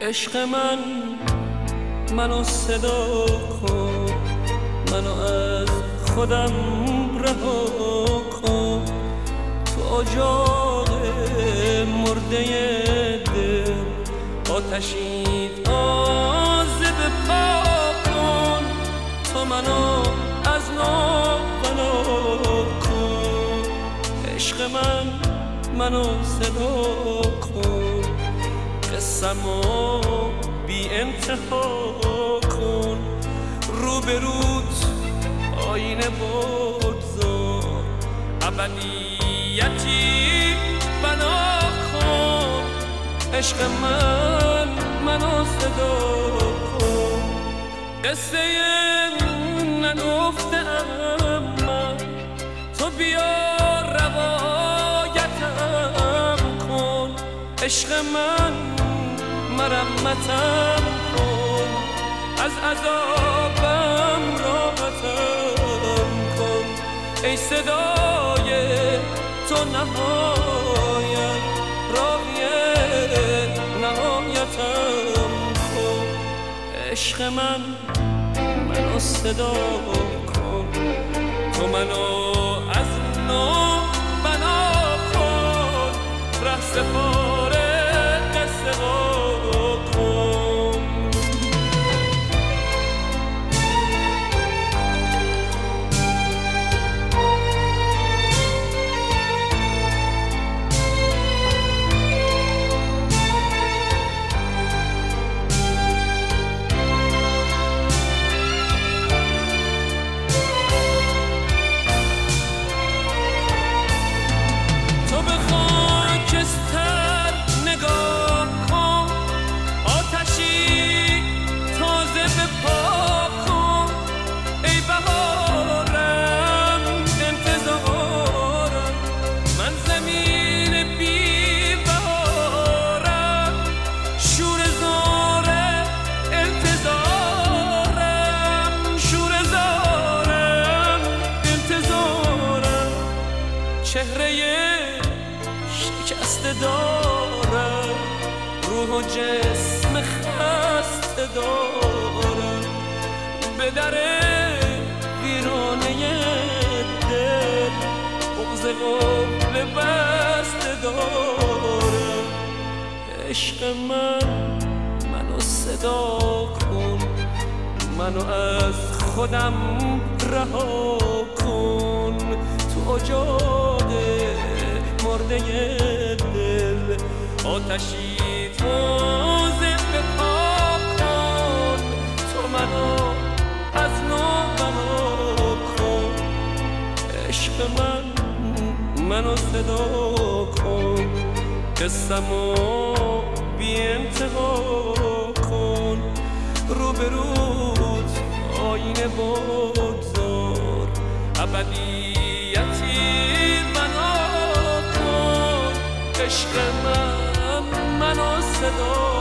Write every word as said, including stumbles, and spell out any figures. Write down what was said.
عشق من منو صدا کن، منو از خودم رها کن. تو اجاق مرده دل آتشی تازه بپا کن. تو منو از نو بنا کن. عشق من منو صدا کن، قسمو بی انتها کن. رو به روت آینه بگذار، ابدیتی بنا کن. عشق من منو صدا کن. قصه نگفتم من، تو بیا روایتم کن. عشق من مرمتم کن، از عذابم راحتم کن. ای صدای تو نهایت، راهی نهایتم کن. عشق من منو صدا کن، تو منو از نو بنا کن. ره سپاره قصه کن. چهره شکسته دارم، روح و جسم خسته دارم. به در ویرانه دل بغض قفل بسته دارم. عشق من منو صدا کن، منو از خودم رها کن. تو اجاق مرده دل آتشی تازه بپا کن. تو منو از نو بنا کن. عشق من منو صدا کن، قسمو بی انتها کن. رو به روت آینه بگذار، ابدیتی بنا کن. عشق من منو صدا